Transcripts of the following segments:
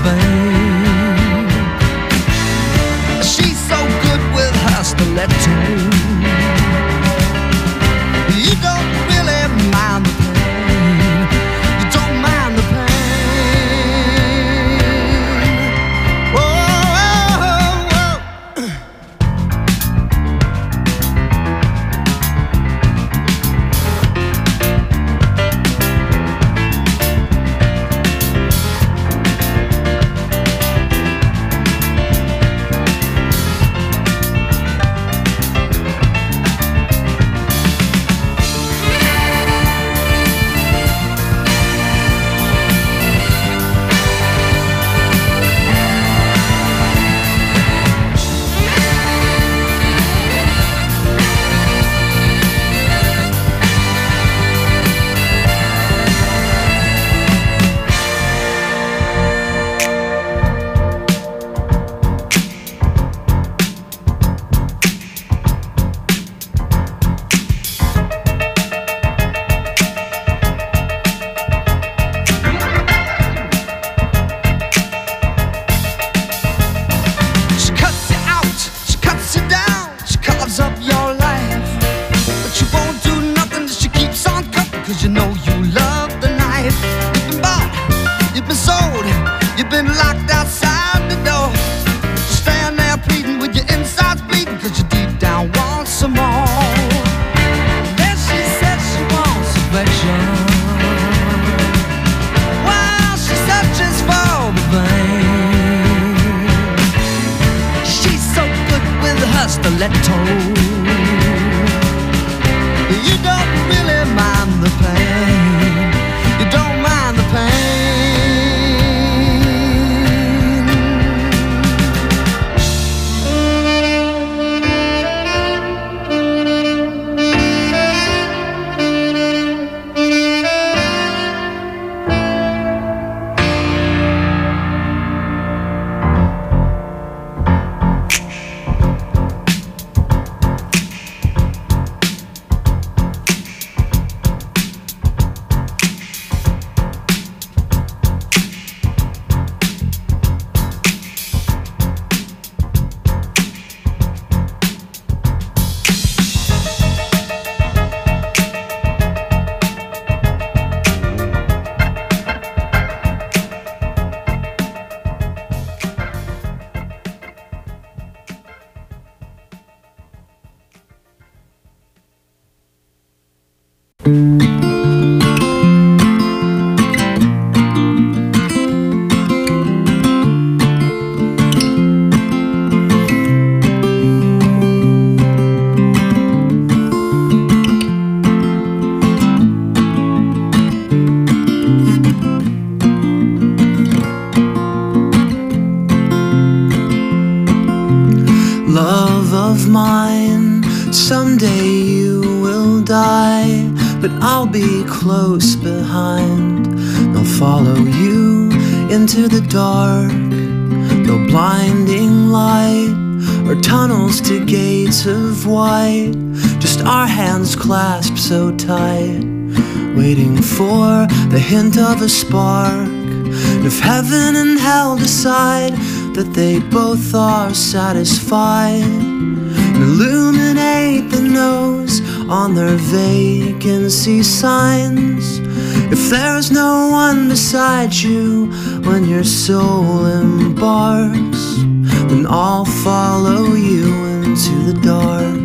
vein. She's so good with her stiletto. You don't really mind the pain. You don't mind the pain. You know you love the knife. You've been bought, you've been sold, you've been locked outside the door. Stand there pleading with your insides bleeding, cause you deep down want some more. Then she said she wants affection, while she searches for the vein. She's so good with her stiletto. You don't really mind the pain. You don't mind the pain. Love of mine, someday you will die, but I'll be close behind. They'll follow you into the dark, no blinding light or tunnels to gates of white, just our hands clasped so tight, waiting for the hint of a spark. And if heaven and hell decide that they both are satisfied, and illuminate the nose on their vacancy signs. If there's no one beside you when your soul embarks, then I'll follow you into the dark.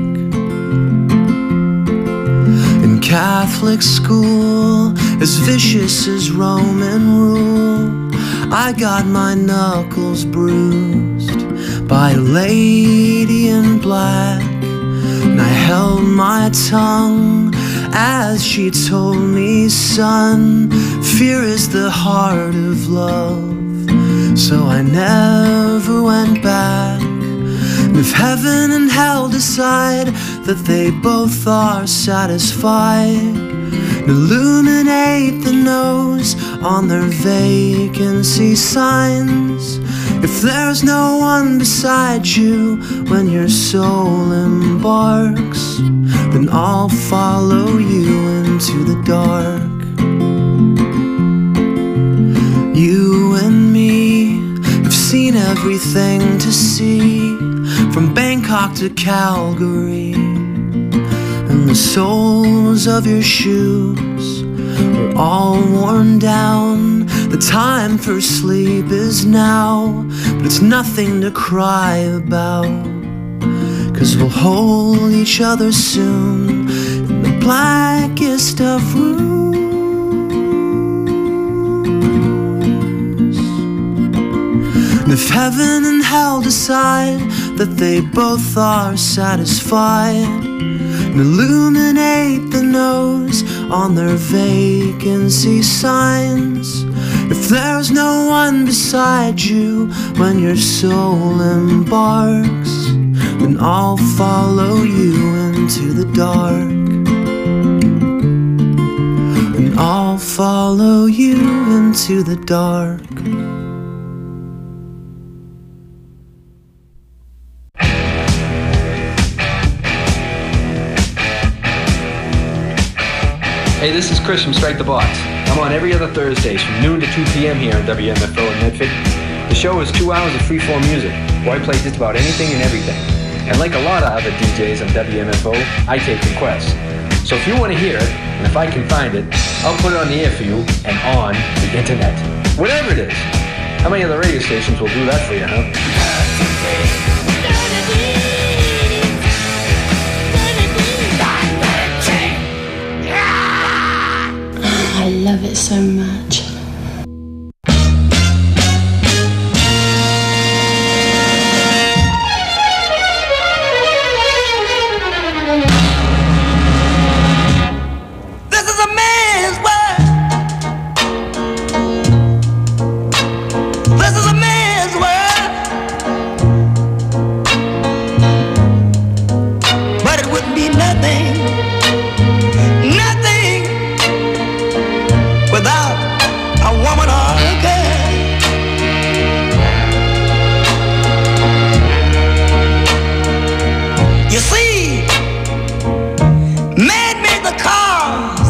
In Catholic school, as vicious as Roman rule, I got my knuckles bruised by a lady in black, and I held my tongue as she told me, son, fear is the heart of love. So I never went back. And if heaven and hell decide that they both are satisfied, illuminate the nose on their vacancy signs. If there's no one beside you when your soul embarks, then I'll follow you into the dark. You and me, everything to see, from Bangkok to Calgary. And the soles of your shoes are all worn down. The time for sleep is now, but it's nothing to cry about, 'cause we'll hold each other soon in the blackest of rooms. And if heaven and hell decide that they both are satisfied, and illuminate the nose on their vacancy signs, if there's no one beside you when your soul embarks, then I'll follow you into the dark. And I'll follow you into the dark. Hey, this is Chris from Strike the Box. I'm on every other Thursdays from noon to 2 p.m. here on WMFO in Medford. The show is 2 hours of freeform music, where I play just about anything and everything. And like a lot of other DJs on WMFO, I take requests. So if you want to hear it, and if I can find it, I'll put it on the air for you and on the internet. Whatever it is. How many other radio stations will do that for you, huh? I love it so much. This is a man's world. This is a man's world. But it wouldn't be nothing. Without a woman or a girl. You see, man made the cars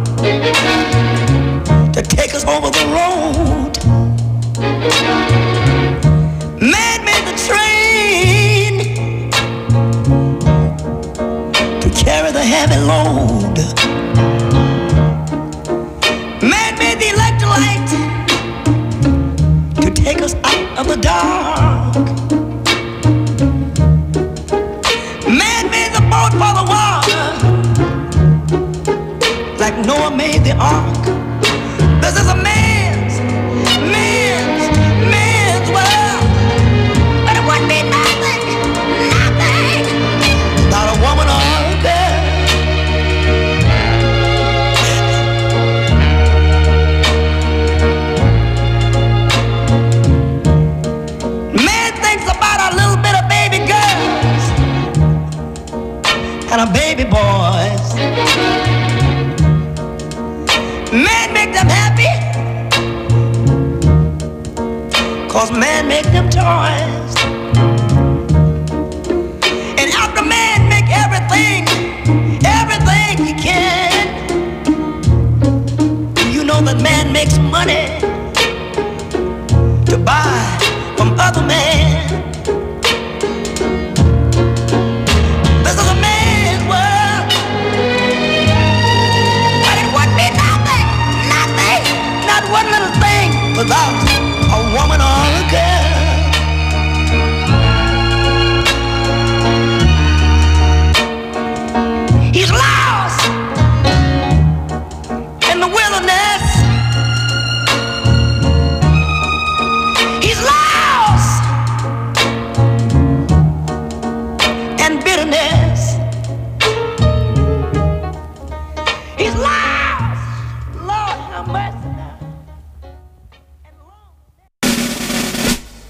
to take us over the road. Man made the train to carry the heavy load. Man made the electric light to take us out of the dark. Man made the boat for the water, like Noah made the ark. This is a man's world. But it wouldn't be nothing without a woman or a girl. And our baby boys, man make them happy, 'cause man make them toys. And after man make everything he can, you know that man makes money to buy from other men. One little thing without a woman or a girl. He's lost in the wilderness. He's lost in bitterness. He's lost. Lord have mercy now.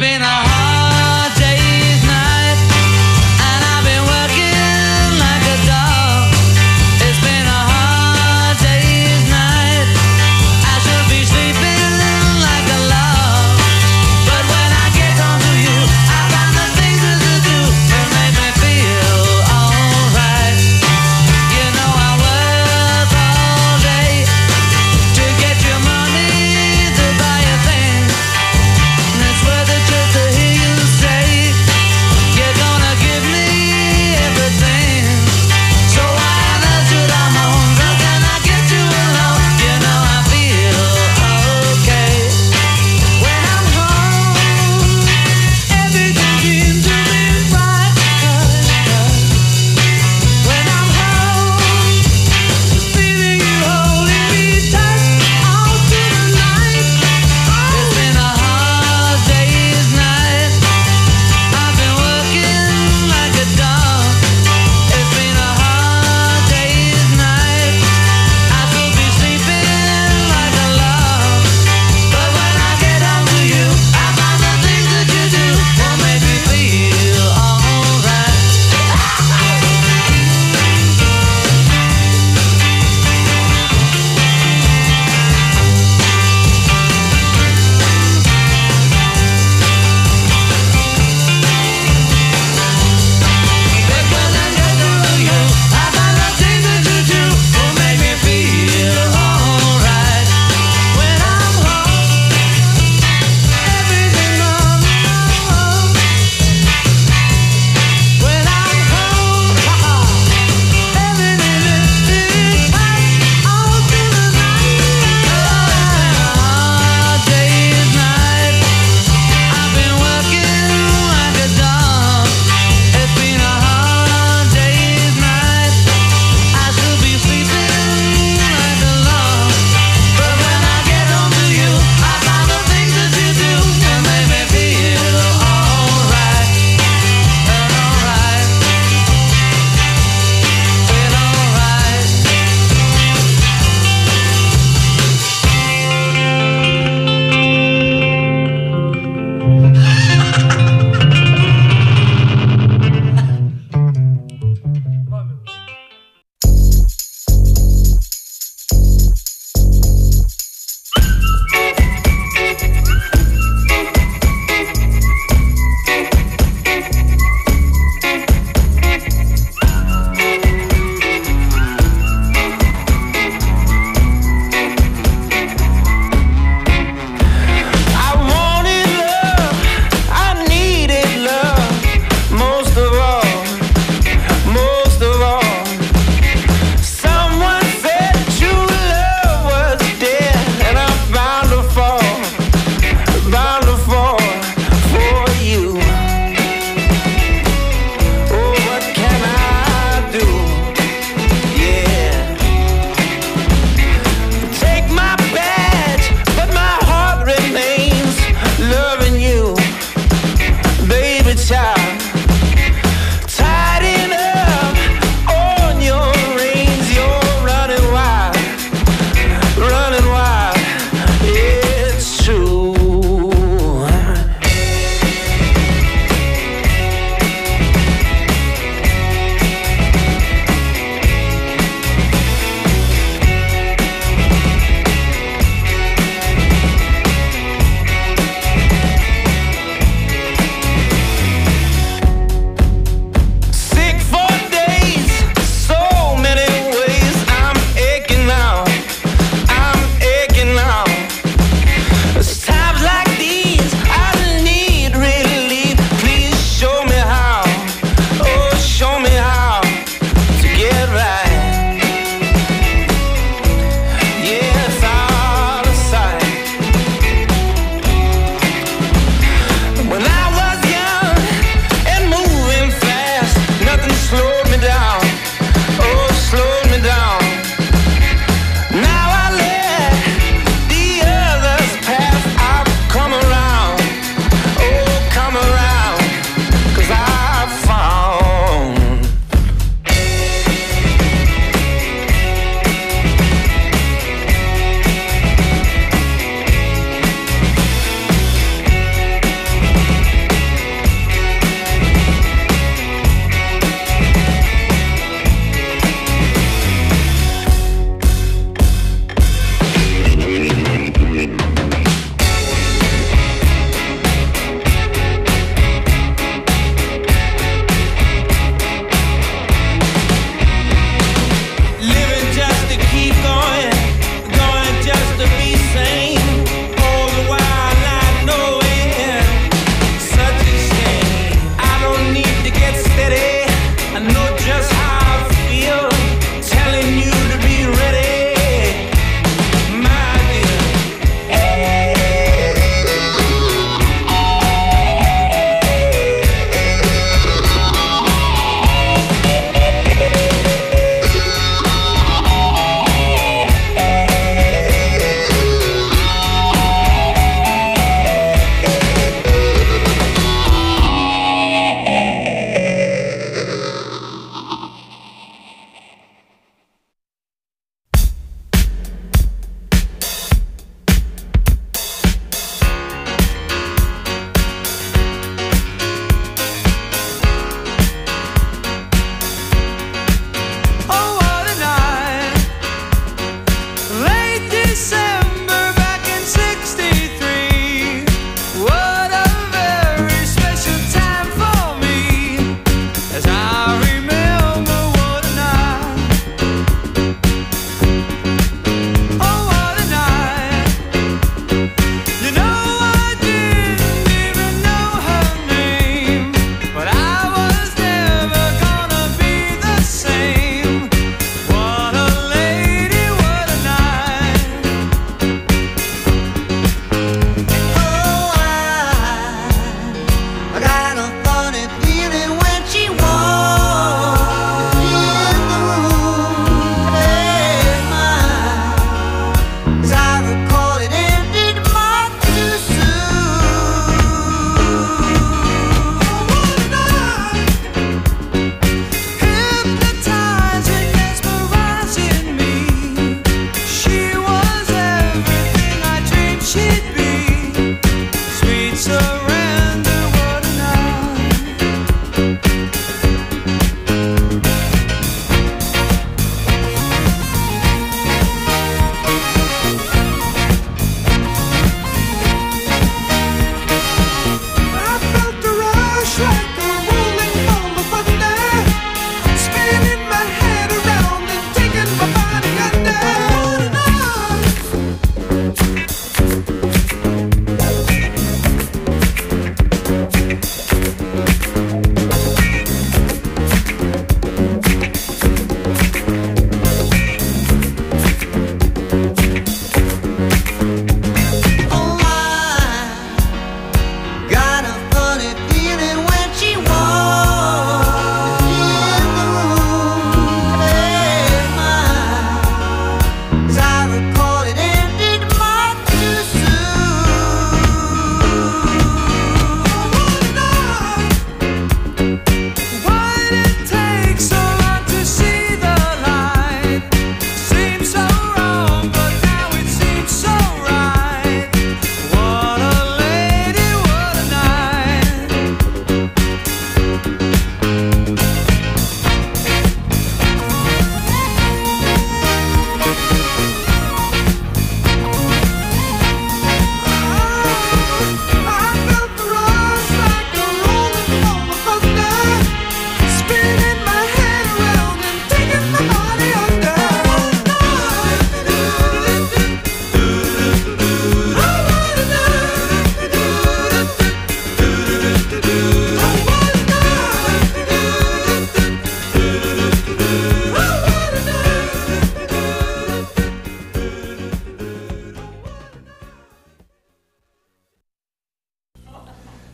been a hard day's night, and I've been working like a dog. It's been a hard day's night. I should be sleeping like a log, but when I get home to you, I find the things that to do will make me feel alright. You know I work all day to get your money to buy a thing, and it's worth it just to hear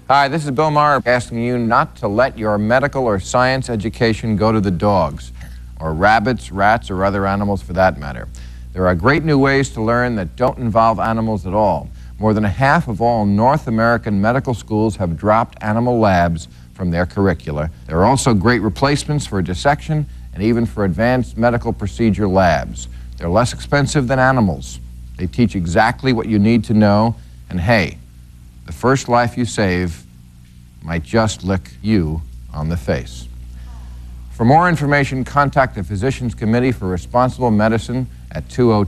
Hi, this is Bill Maher asking you not to let your medical or science education go to the dogs, or rabbits, rats, or other animals for that matter. There are great new ways to learn that don't involve animals at all. More than half of all North American medical schools have dropped animal labs from their curricula. There are also great replacements for dissection and even for advanced medical procedure labs. They're less expensive than animals. They teach exactly what you need to know, and hey, the first life you save might just lick you on the face. For more information, contact the Physicians Committee for Responsible Medicine at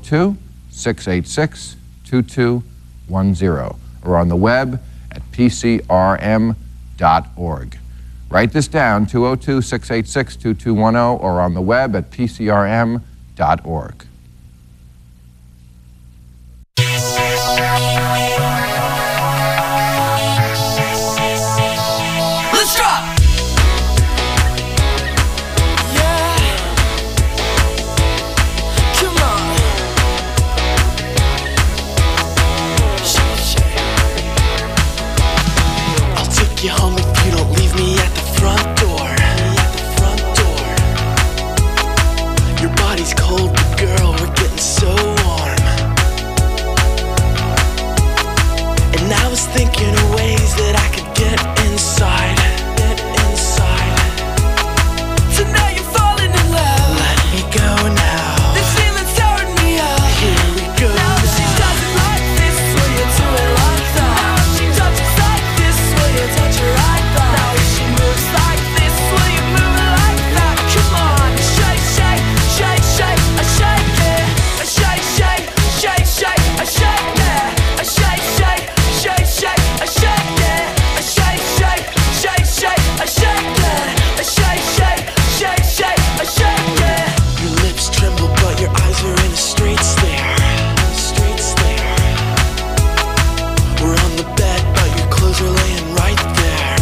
202-686-2210 or on the web at pcrm.org. Write this down, 202-686-2210 or on the web at pcrm.org. Let's drop! Yeah. Come on. I'll take you home if you don't leave me at the front door. Your body's cold, but girl, we're getting so warm. And I was thinking of ways that I could get inside. So now you're falling in love. Let me go now. This feeling's tearing me up. Here we go now. She does it like this, will you do it like that? Now she touches like this, will you touch her right back? Now she moves like this, will you move it like that? Come on, shake, shake, shake, shake, I shake it. I shake, shake, shake, shake, I shake it. I shake, shake, shake, shake, I shake it. I shake, shake, shake, shake, I shake it. I shake, shake, shake, shake, I shake it. Your lips tremble, but your eyes are in a straight stare. We're on the bed, but your clothes are laying right there.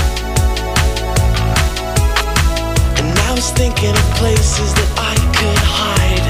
And I was thinking of places that I could hide.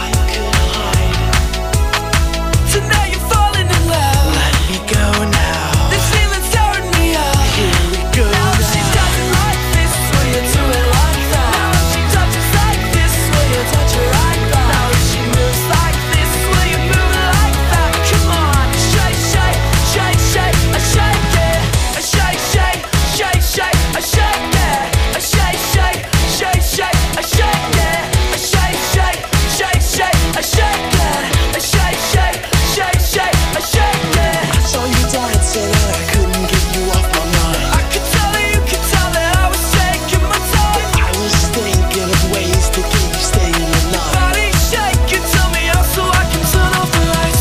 So now you're falling in love. Let me go now. This feeling's tearing me up. Here we go now. She does it like this, will you do it like that? Now she touches like this, will you touch her right back? Now she moves like this, will you move it like that? Come on, shake, shake, shake, shake, I shake it. I shake, shake, shake, shake, I shake it. I shake, shake, shake, shake, I shake it. I shake, shake, shake, shake, I shake it. I shake, shake, shake, shake, I shake it. I saw you dancing and I couldn't get you off my mind. I could tell that you could tell that I was taking my time. I was thinking of ways to keep you staying the night. Body shaking, tell me how so I can turn off the lights.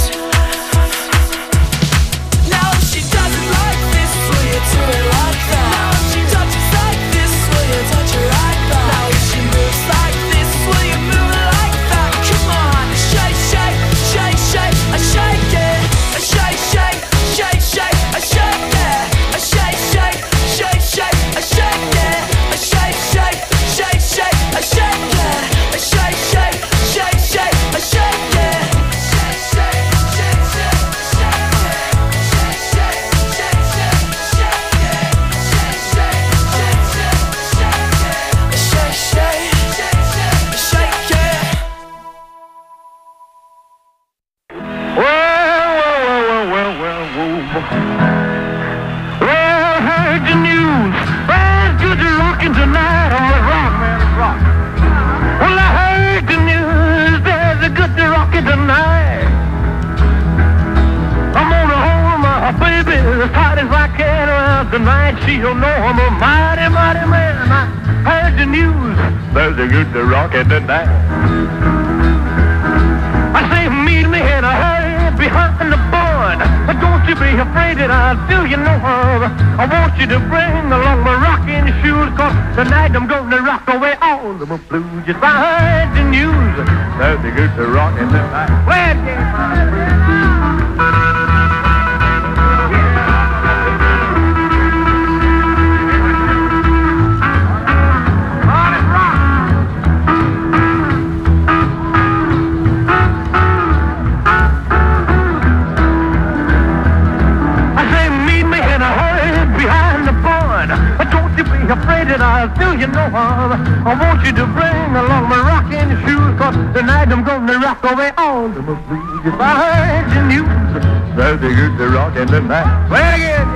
Now if she does it like this, will you do it like that? Now if she touches like this, will you touch her right back? Now if she moves like this, will you move it like that? Come on, shake, shake, shake, shake, I shake it. I shake, shake, shake, shake, I shake it. I shake, shake, shake, shake, I shake it. I shake, shake, shake, shake, I shake it. I shake, shake, shake, shake, I shake it. Shake, shake, shake, shake, shake it. Shake, shake, shake, shake, shake it. Shake, shake, shake, shake, shake it. Shake, shake, shake it. Well, heard the news. Well, good to rockin' tonight. Oh, rock, man, rock. Well, I heard the news. There's a good to rockin' tonight. I'm gonna hold my baby as tight as I can around tonight. She'll know I'm a mighty, mighty man. I heard the news. There's a good to rockin' tonight. I say, meet me in a hurry behind the barn. Don't you be afraid that I'll do you no harm. I want you to bring along my rocking shoes, 'cause tonight I'm gonna rock away all the blues. Just I heard the news. There's a good to rockin' tonight. Well, behind that I'll do you no harm. I want you to bring along my rocking shoes, 'cause tonight I'm gonna rock away all the blues. If I heard the news, there's a good rockin' tonight. Play it again.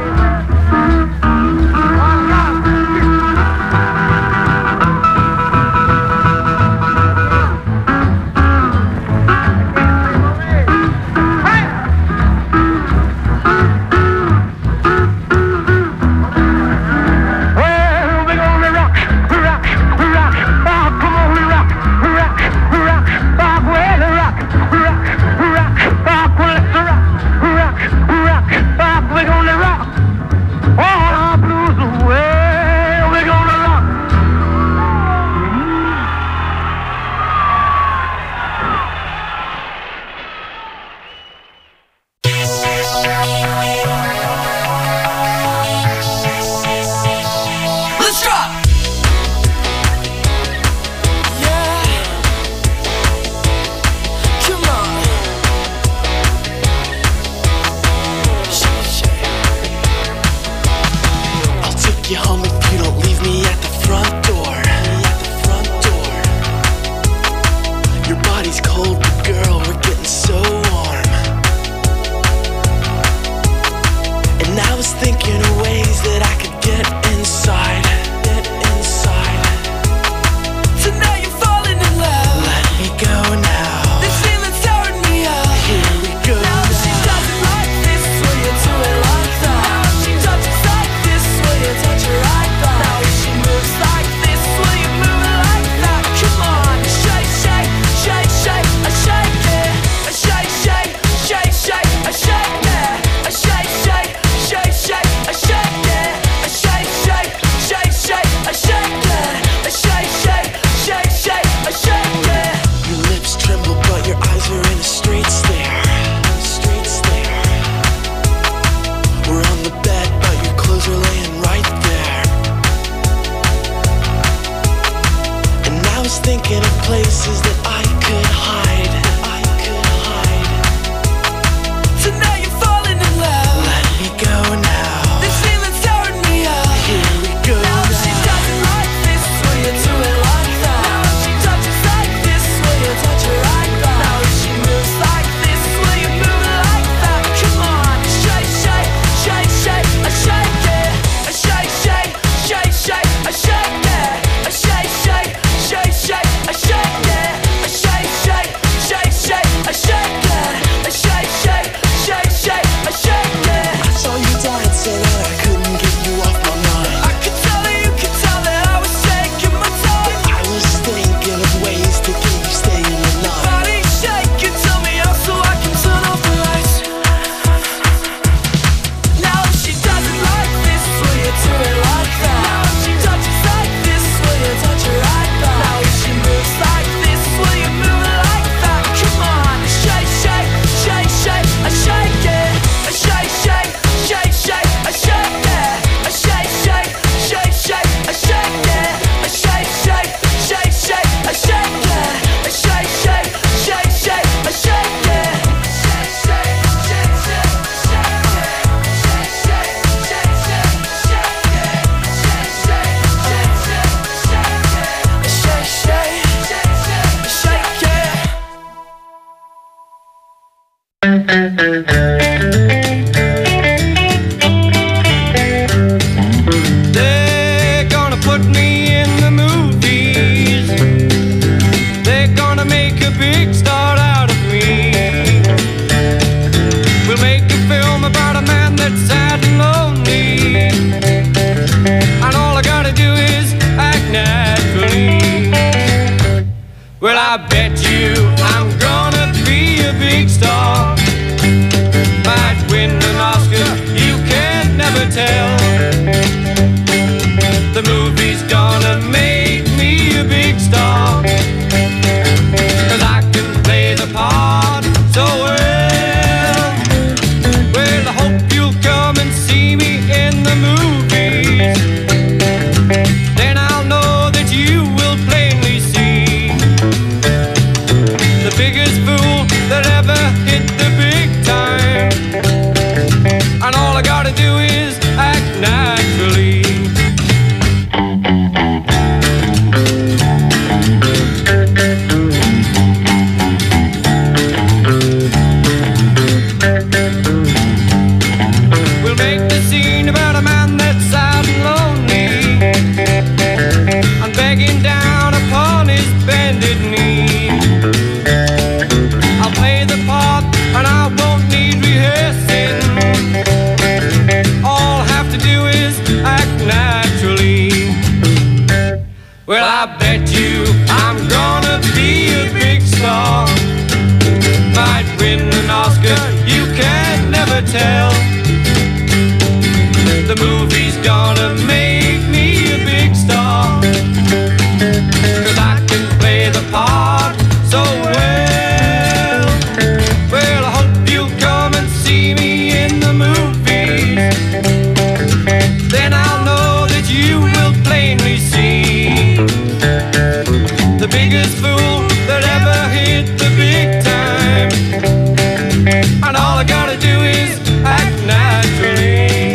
Well, I bet you I'm gonna be a big star. I bet you I'm gonna be a big star. Might win an Oscar, you can never tell. The movie's gonna make me a big star, 'cause I can play the part so well. Well, I hope you'll come and see me in the movies. Then I'll know that you will plainly see the biggest fool that ever hit the big time. And all I gotta do is act naturally.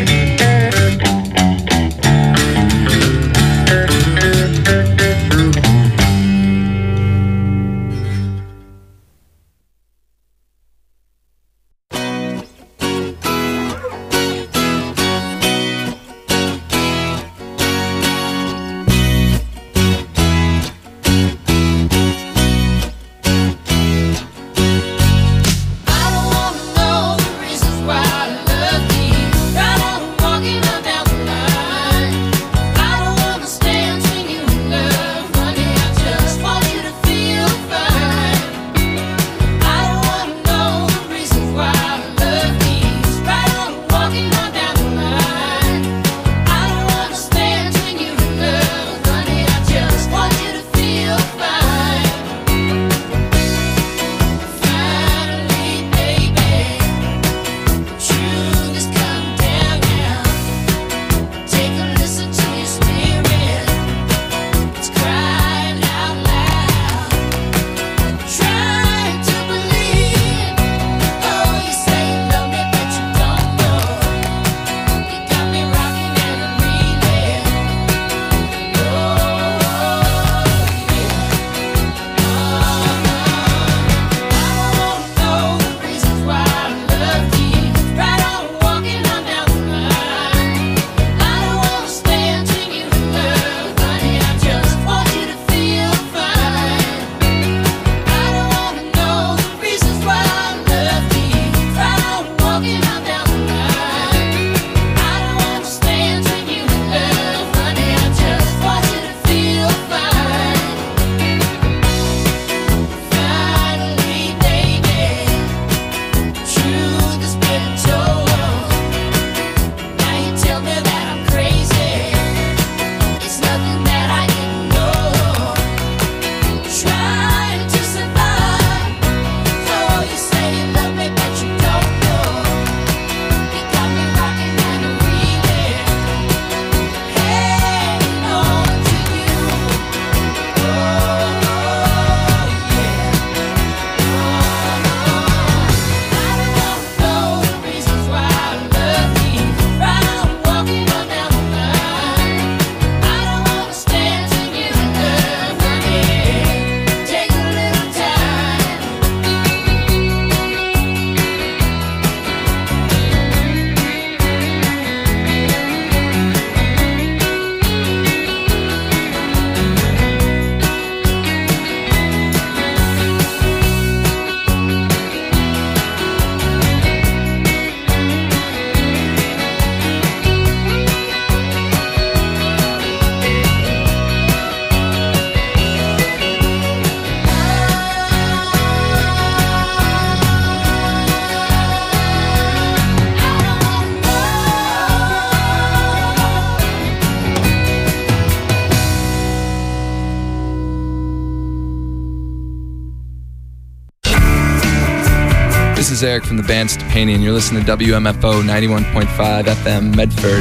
This is Eric from the band Stepanian. You're listening to WMFO 91.5 FM Medford.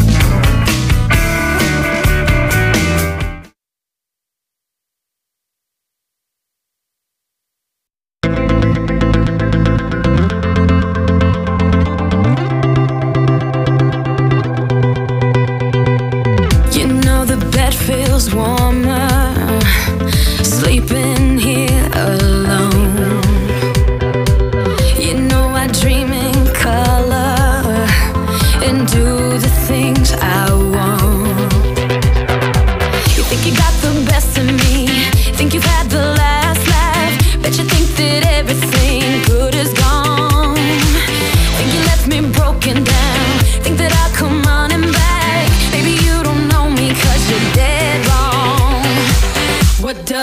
You know the bed feels warmer, sleeping here alone. You know I dream in color and do the things I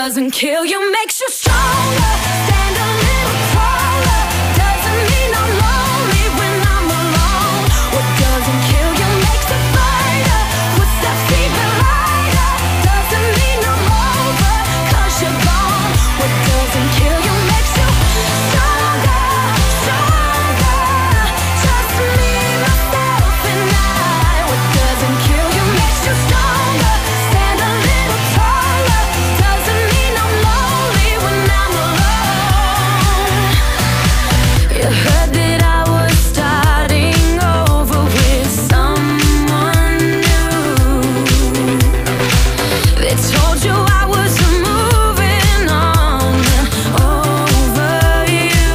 doesn't kill you makes you stronger. Stand a little taller. Doesn't mean I'm lonely when I'm alone. What doesn't kill you makes a fighter. Footsteps even lighter. Doesn't mean I'm over, 'cause you're gone. What doesn't kill you makes you stronger, stronger. Just me, myself, and I. What doesn't kill you makes you stronger. Stand a little taller. Doesn't mean I'm lonely when I'm alone. You heard that I was starting over with someone new. They told you I was moving on over you.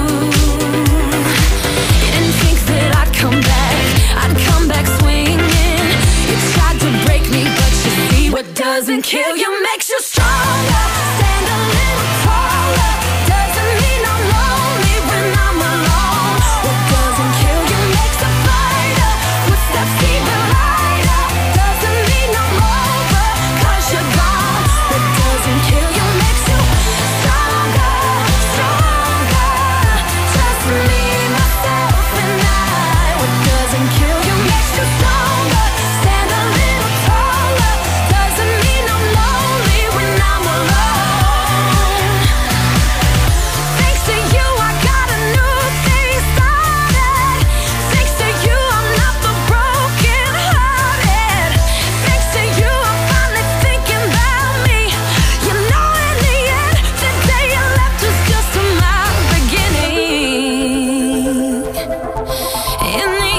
You didn't think that I'd come back swinging. You tried to break me, but you see what doesn't kill you makes you stronger. Stand a little taller. Doesn't mean I'm lonely when I'm alone. What doesn't kill you makes a fighter. Footsteps even lighter. Doesn't mean I'm over, 'cause you're gone. What doesn't kill you makes you stronger, stronger. Just me, myself, and I. What doesn't kill you makes you stronger. Stand a little taller. Doesn't mean I'm lonely when I'm alone. Thanks to you, I got a new thing started. Thanks to you, I'm not the broken hearted. Thanks to you, I'm finally thinking about me. You know, in the end, the day you left was just my beginning. In the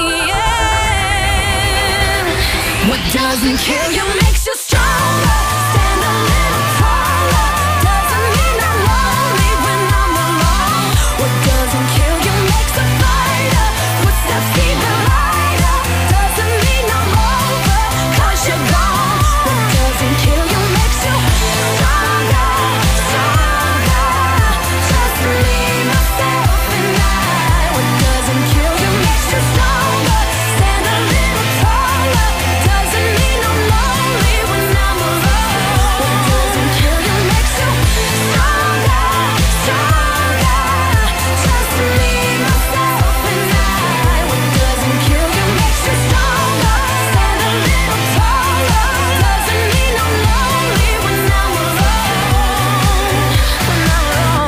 end, what doesn't kill you makes you stronger. Stand a little taller. Doesn't mean I'm lonely when I'm alone. What doesn't kill you makes a fighter. Footsteps even lighter. Doesn't mean I'm over, 'cause you're gone. What doesn't kill you makes you stronger, stronger. Just me, myself, and I. What doesn't kill you makes you stronger. Stand a little taller. Doesn't mean I'm lonely when I'm alone. What doesn't kill you makes you stronger, stronger. Just me, myself, and I. What doesn't kill you makes you stronger. Stand a little taller. Doesn't mean I'm lonely when I'm alone. When I'm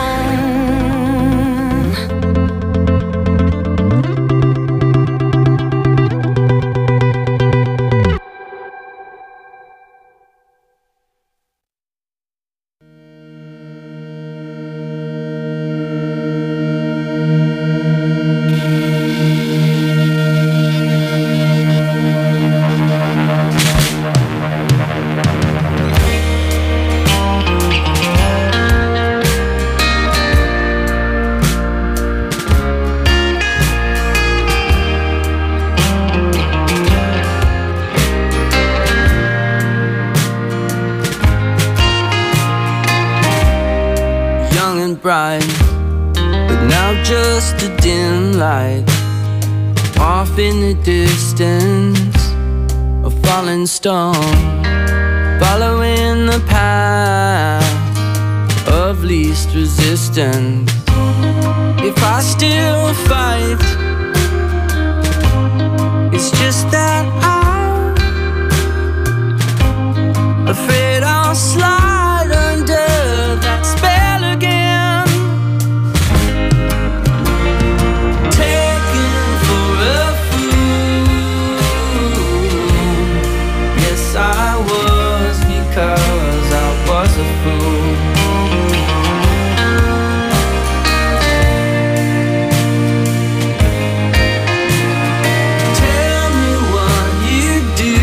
young and bright, but now just a dim light. Off in the distance, a falling stone, following the path of least resistance. If I still fight, it's just that I'm afraid I'll slide under that spell again. Taken for a fool. Yes, I was, because I was a fool. Tell me what you do.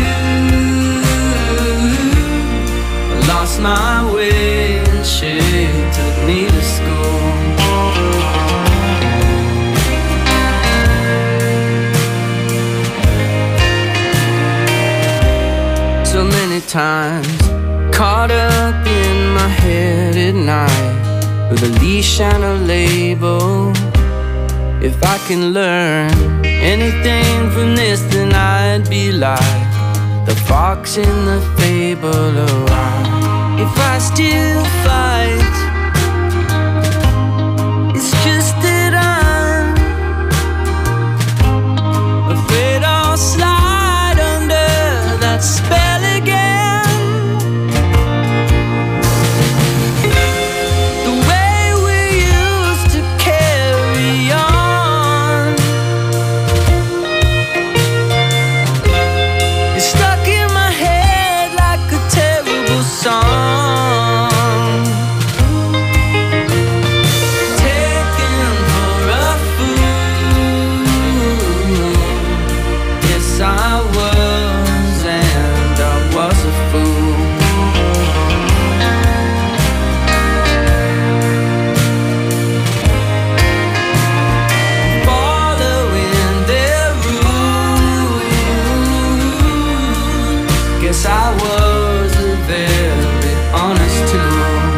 I lost my way and she took me to school. So many times caught up in my head at night with a leash and a label. If I can learn anything from this, then I'd be like the fox in the fable. Oh, I if I still fight. It's just that I'm afraid I'll slide under that spell again. The way we used to carry on is stuck in my head like a terrible song. Taken for a fool, yes I was, and I was a fool. Following their rules, guess I was a very honest tool.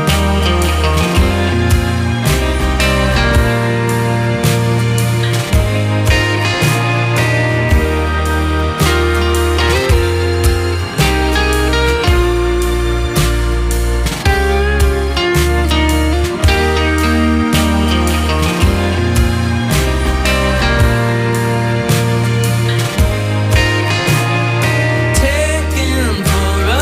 Taken for a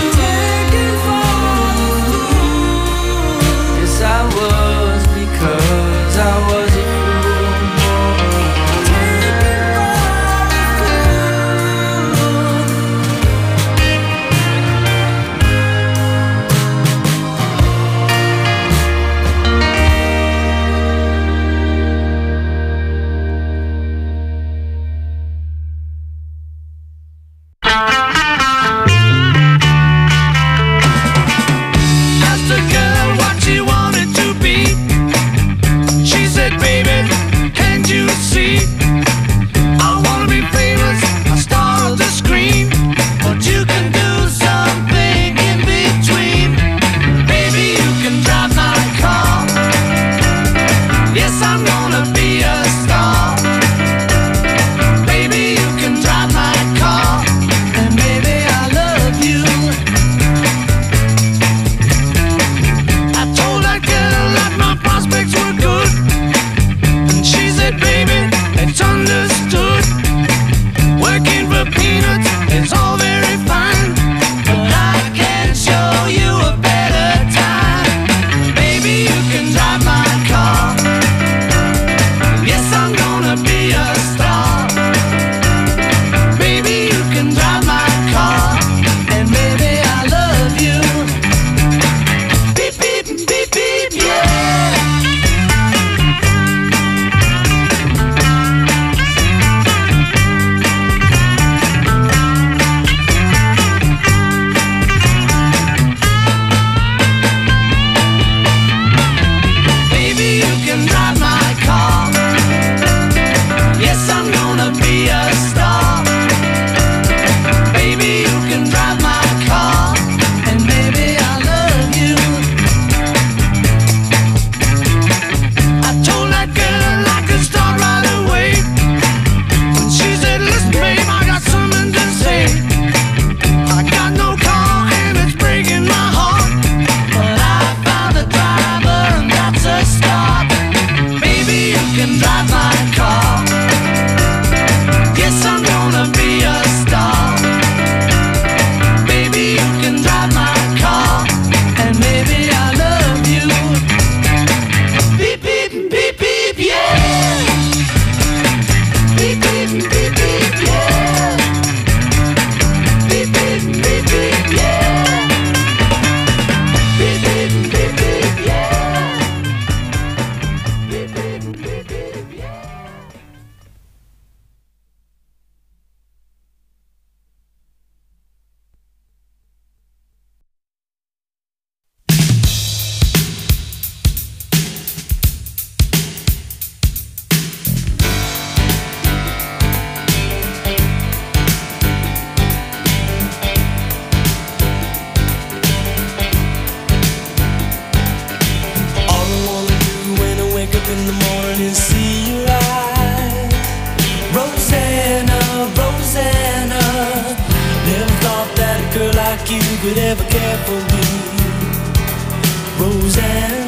fool, yes I was, because I was a fool. Taken for Asked a girl what she wanted to be. She said, baby, can't you see? I wanna be famous, a star of the screen, but you can do something in between. Baby, you can drive my car. Yes, I'm gonna be a star. Baby, you can drive my car, and baby, I love you. I told that girl that my prospects were good, and she said, baby, it's understood. Working for peanuts is all very fine, but I can show you a better time. Baby, you can drive my car. Yes, I'm gonna be a star. Baby, you can drive my car, and baby, I love you. Beep, beep, beep, beep, yeah. Baby, you can drive my car. Yes, I'm gonna be a star. Baby, you can drive my car, and baby, I love you. I told that girl I could start right away, and she said, listen, babe, I got something to say. I got no car and it's breaking my heart, but I found a driver and that's a start. Baby, you can drive my car. Yes, I'm gonna be a star. Baby, you can drive my car, and baby, I love you. Beep, beep, beep, beep, yeah. Beep, beep, beep, beep, yeah. Beep, beep, beep, beep, yeah. Beep, beep, beep, beep, yeah. Beep, beep, beep, beep, yeah. All I wanna do when I wake up in the morning is see your eyes. Rosanna, Rosanna, never thought that a girl like you could ever care for me. Roseanne.